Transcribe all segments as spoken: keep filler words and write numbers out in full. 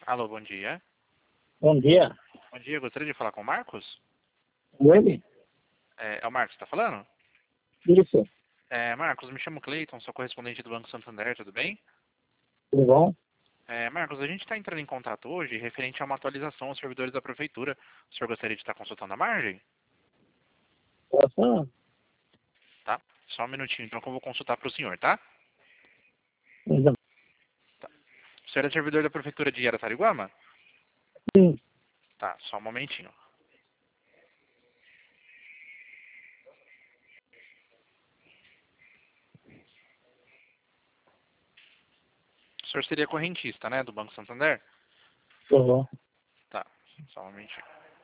Alô, bom dia. Bom dia. Bom dia, gostaria de falar com o Marcos? Ele? É, é o Marcos que está falando? Isso. É, Marcos, me chamo Cleiton, sou correspondente do Banco Santander, tudo bem? Tudo bom? É, Marcos, a gente está entrando em contato hoje referente a uma atualização aos servidores da Prefeitura. O senhor gostaria de estar consultando a margem? Posso? Tá? Só um minutinho, então, que eu vou consultar para o senhor, tá? Então, Tá. O senhor é servidor da Prefeitura de Araçariguama? sim. Tá, só um momentinho. O senhor seria correntista, né, do Banco Santander? Tô bom. Tá, só um momentinho.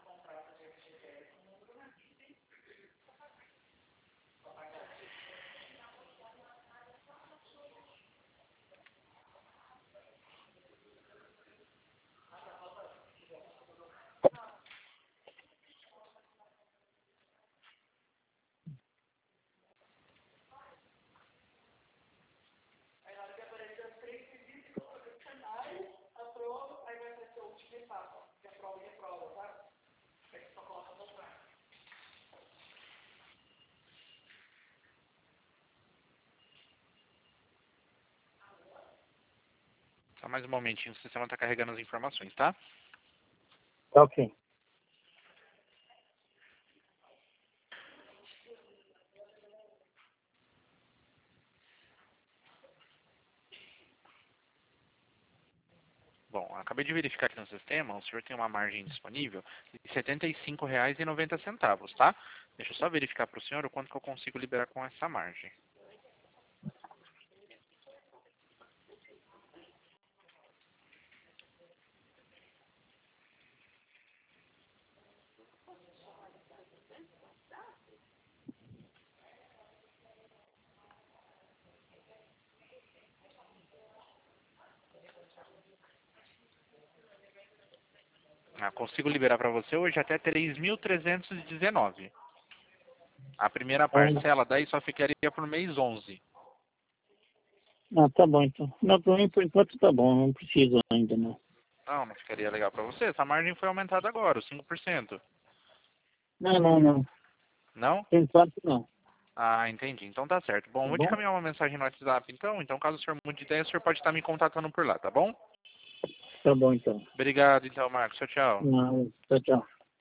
Só mais um momentinho, o sistema está carregando as informações, tá? Ok. Bom, acabei de verificar aqui no sistema, o senhor tem uma margem disponível de setenta e cinco reais e noventa centavos, tá? Deixa eu só verificar para o senhor o quanto que eu consigo liberar com essa margem. Ah, consigo liberar para você hoje até três mil trezentos e dezenove. A primeira parcela daí só ficaria por mês onze. Ah, tá bom então. Não, pra mim por enquanto tá bom, não preciso ainda não. Não, não ficaria legal para você. Essa margem foi aumentada agora, os cinco por cento. Não, não, não. Não? Por enquanto não. Ah, entendi. Então tá certo. Bom, Tá vou te bom? caminhar uma mensagem no WhatsApp então. Então, caso o senhor mude de ideia, o senhor pode estar me contatando por lá, tá bom? Tá bom então. Obrigado, então, Marcos. Tchau, tchau. Não, tchau, tchau.